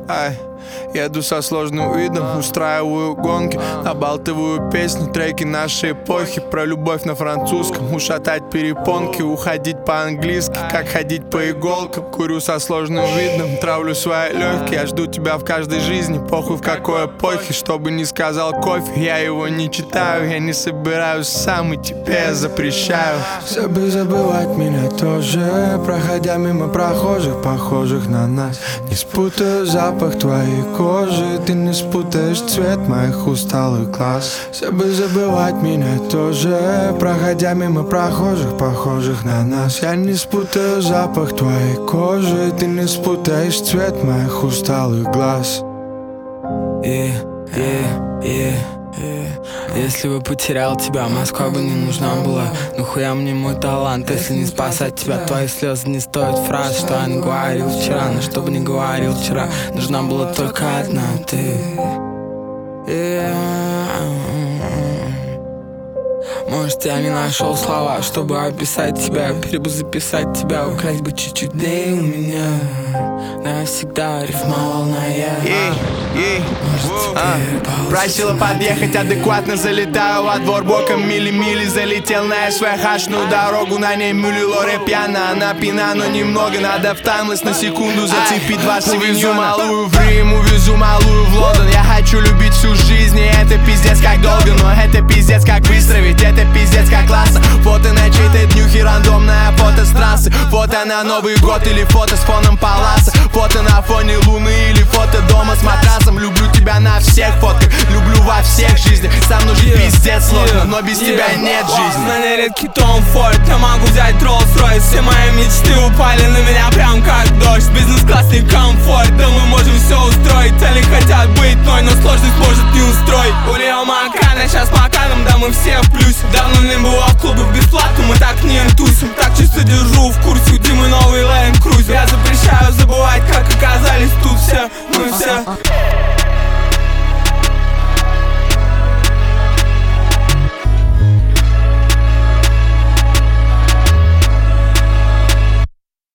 Еду со сложным видом, устраиваю гонки, набалтываю песни, треки нашей эпохи. Про любовь на французском, ушатать перепонки, уходить по-английски, как ходить по иголкам. Курю со сложным видом, травлю свои легкие. Я жду тебя в каждой жизни, похуй в какой эпохе. Что бы ни сказал кофе, я его не читаю. Я не собираюсь сам, и тебе я запрещаю. Все бы забывать меня тоже, проходя мимо прохожих, похожих на нас. Не спутаю запах твоей кожи, ты не спутаешь цвет моих усталых глаз. Все бы забывать меня тоже, проходя мимо прохожих, похожих на нас. Я не спутаю запах твоей кожи, ты не спутаешь цвет моих усталых глаз. Если бы потерял тебя, Москва бы не нужна была. Нахуя мне мой талант, если не спасать тебя? Твои слезы не стоят фраз, что я не говорил вчера. Но что бы ни говорил вчера, нужна была только одна ты. Может, я не нашел слова, чтобы описать тебя. Перезаписать тебя, украсть бы чуть-чуть дней у меня. Но я всегда рифмовал на я. Просила подъехать адекватно, залетаю во двор боком мили-мили. Залетел на СВХ-шную дорогу, на ней мюли лоре пьяна. Она пьяна, но немного, надо в таймлесс на секунду зацепить два савиньона. Увезу малую в Рим, увезу малую в Лондон. Я хочу любить всю жизнь, и это пиздец как долго. Но это пиздец как быстро, ведь это пиздец как классно. Фото на чьей-то днюхе, рандомное фото с трассы. Фото на Новый год или фото с фоном паласа. Фото на фоне луны или фото дома с матрасом. Люблю тебя на всех фотках, люблю во всех жизнях. Со мной жить пиздец сложно, но без тебя нет жизни. На ней редкий Том Форд, я могу взять Роллс-Ройс. Все мои мечты упали на меня прям как дождь. Бизнес